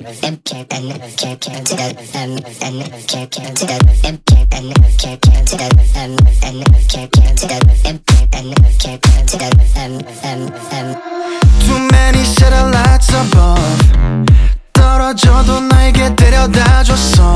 Too many satellites above 떨어져도 나에게 데려다줬어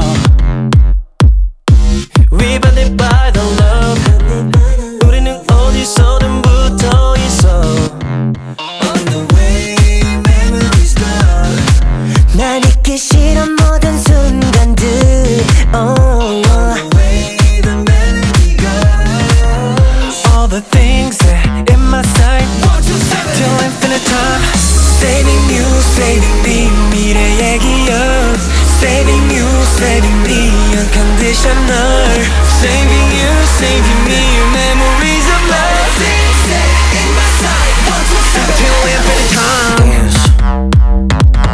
We blinded by the love 우리는 어디서든 붙어 있어 On the way, memories gone 날 잊기 싫은 모든 순간들 On the way, the melody goes All the things that in my sight Till infinite time Saving you, saving me 미래의 기억 Saving you, saving me unconditional Saving you, saving me Memories of love In my sight, Till infinite time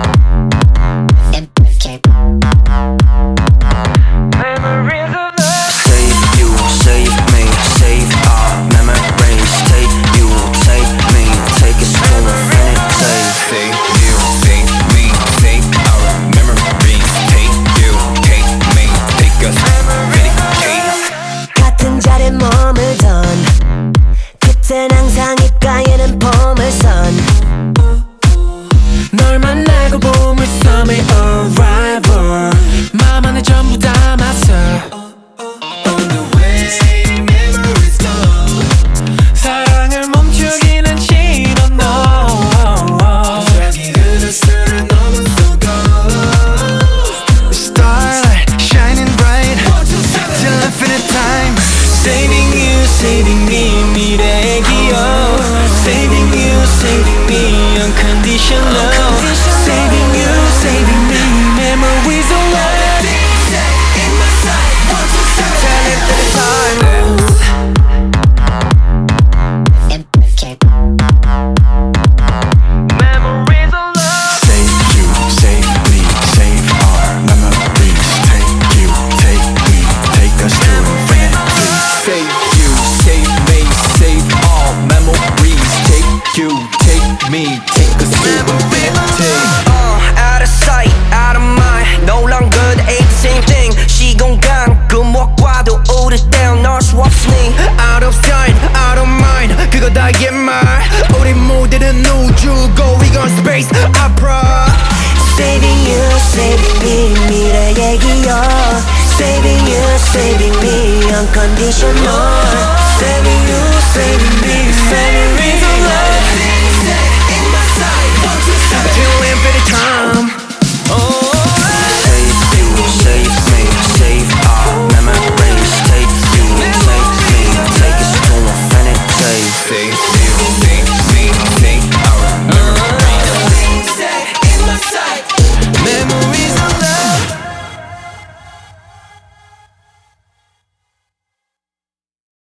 Memories of love Save you, save me, save our memories. Take you, take me, take us to infinity. Save you, save me, save our memories. Take you, take me, take us infinity. 같은 자리에 머물던 그땐 항상 입가에는 보물선 널 만나고 보물섬의 arrival 맘 안에 전부 담았어 On the way, memories gone 사랑을 멈추기는 싫어 no 저기 그늘들을 넘어서 go Starlight shining bright Till infinite time Saving you, saving me 미래의 기억 Saving you, saving me unconditional Saving you, saving me memories of love In my sight, Till infinite time Memories of love Save you, save me, save our memories. Take you, take me, take us to infinity. Save you, save me, save all memories. Take you, take me, take us to infinity. Out of sight, out of mind. No longer the same thing. 시공간 금옥과도 오래된 널수 없으니. Out of sight, out of mind 그거 다 옛말 우리 모두는 우주고 We gon' space opera Saving you, saving me 미래의 기억 Saving you, saving me unconditional Saving you, saving me memories of love In my sight, Till